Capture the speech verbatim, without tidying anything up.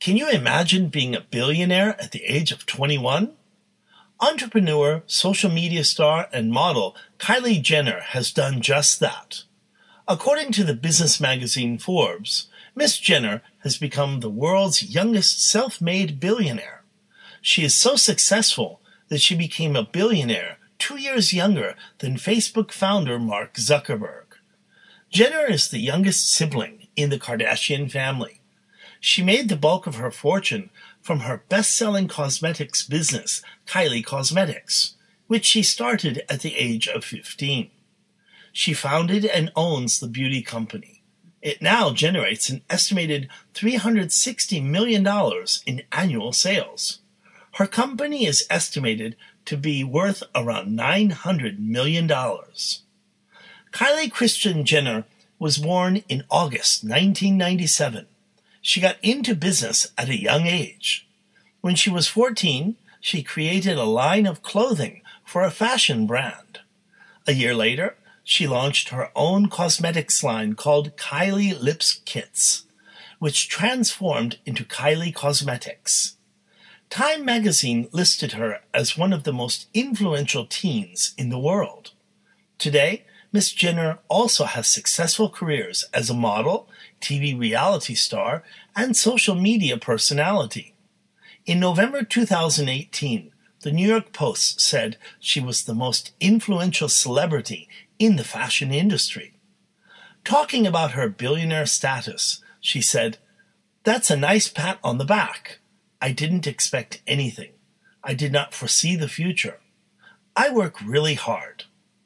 Can you imagine being a billionaire at the age of twenty-one? Entrepreneur, social media star, and model Kylie Jenner has done just that. According to the business magazine Forbes, Miss Jenner has become the world's youngest self-made billionaire. She is so successful that she became a billionaire two years younger than Facebook founder Mark Zuckerberg. Jenner is the youngest sibling in the Kardashian family. She made the bulk of her fortune from her best-selling cosmetics business, Kylie Cosmetics, which she started at the age of fifteen. She founded and owns the beauty company. It now generates an estimated three hundred sixty million dollars in annual sales. Her company is estimated to be worth around nine hundred million dollars. Kylie Kristen Jenner was born in August nineteen ninety-seven. She got into business at a young age. When she was fourteen, she created a line of clothing for a fashion brand. A year later, she launched her own cosmetics line called Kylie Lips Kits, which transformed into Kylie Cosmetics. Time magazine listed her as one of the most influential teens in the world. Today, Miss Jenner also has successful careers as a model, T V reality star, and social media personality. In November two thousand eighteen, the New York Post said she was the most influential celebrity in the fashion industry. Talking about her billionaire status, she said, "That's a nice pat on the back. I didn't expect anything. I did not foresee the future. I work really hard.